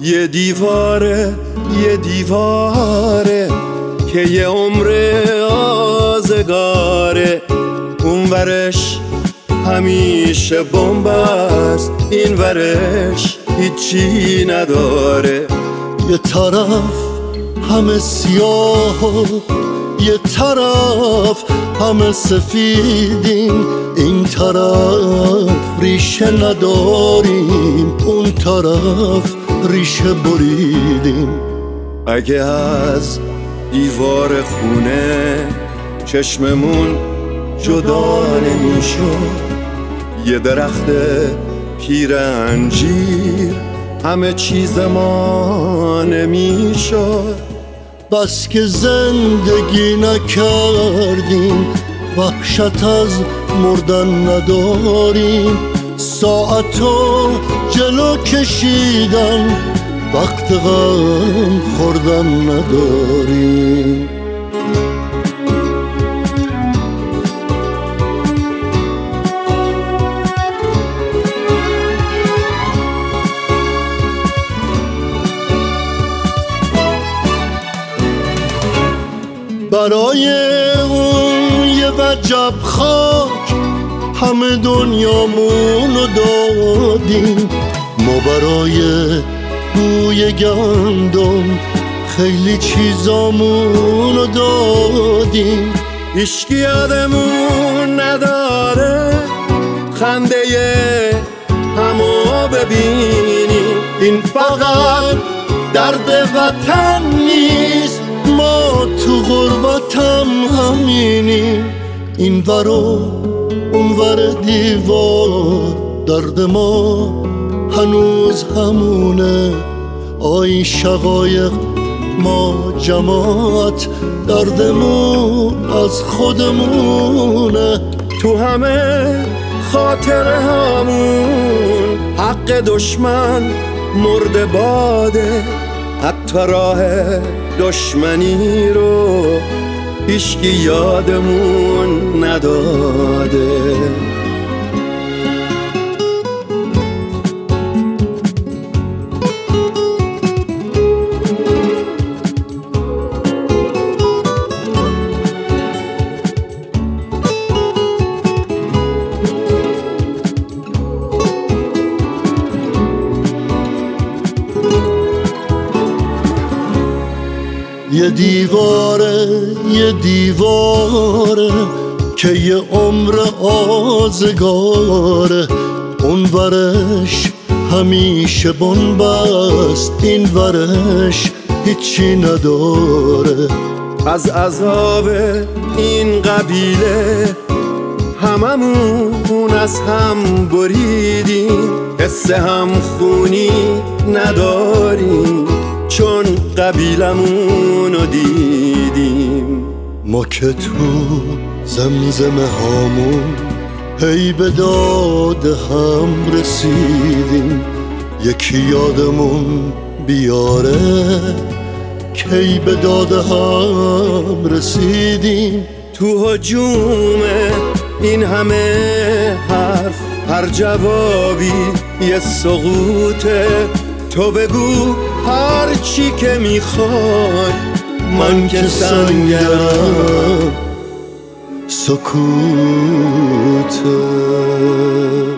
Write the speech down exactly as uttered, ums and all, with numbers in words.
یه دیواره یه دیواره که یه عمر آزگاره، اون ورش همیشه بمب است، این ورش هیچی نداره. یه طرف همه سیاه و یه طرف همه سفیدیم، این طرف ریشه نداریم، اون طرف ریشه بریدیم. اگه از دیوار خونه چشممون جدا نمیشد، یه درخت پیر انجیر همه چیز ما نمیشد. بس که زندگی نکردیم، وحشت از مردن نداریم، ساعتو جلو کشیدن وقت غم خوردن نداریم. برای اون یه وجب خاک همه دنیامونو دادیم، ما برای بوی گندم خیلی چیزامونو دادیم. هیچکی یادمون نداره خنده همو ببینیم، این فقط درد وطن نیست، ما تو غربتم همینیم. این ور و اون ور دیوار درد ما هنوز همونه، آی شقایق ما جماعت دردمون از خودمونه. تو همه خاطره همون حق دشمن مرده باده، حتی راه دشمنی رو هیچکی یادمون نداده. یه دیواره یه دیواره که یه عمر آزگاره، اون ورش همیشه بمب است، این ورش هیچی نداره. از عذاب این قبیله هممون از هم بریدیم، حس هم خونی نداریم چون قبیلمونو دیدیم. ما که تو زمزمه هامون هی به داد هم رسیدیم، یکی یادمون بیاره کی به داد هم رسیدیم. تو هجوم این همه حرف هر جوابی یه سقوطه، تو بگو هر چی که میخوای، من که سنگرم سکوته.